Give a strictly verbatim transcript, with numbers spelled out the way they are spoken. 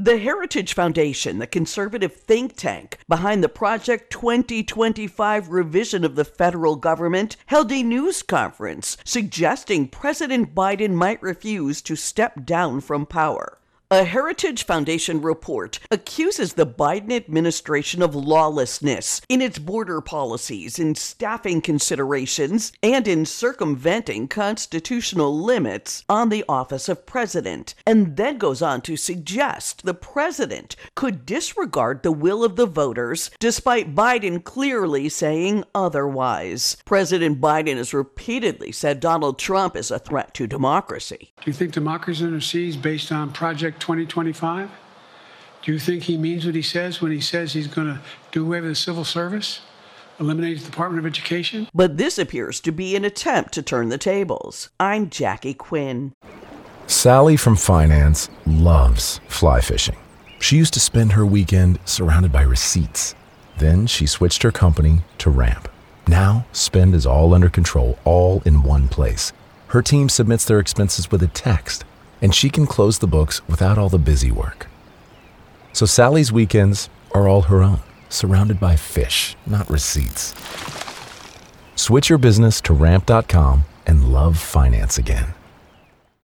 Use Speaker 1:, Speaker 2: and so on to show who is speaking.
Speaker 1: The Heritage Foundation, the conservative think tank behind the Project twenty twenty-five revision of the federal government, held a news conference suggesting President Biden might refuse to step down from power. A Heritage Foundation report accuses the Biden administration of lawlessness in its border policies, in staffing considerations, and in circumventing constitutional limits on the office of president, and then goes on to suggest the president could disregard the will of the voters, despite Biden clearly saying otherwise. President Biden has repeatedly said Donald Trump is a threat to democracy.
Speaker 2: Do you think democracy intercedes based on Project twenty twenty-five? Do you think he means what he says when he says he's going to do away with the civil service, eliminate the Department of Education?
Speaker 1: But this appears to be an attempt to turn the tables. I'm Jackie Quinn.
Speaker 3: Sally from finance loves fly fishing. She used to spend her weekend surrounded by receipts. Then she switched her company to Ramp. Now, spend is all under control, all in one place. Her team submits their expenses with a text, and she can close the books without all the busy work. So Sally's weekends are all her own, surrounded by fish, not receipts. Switch your business to ramp dot com and love finance again.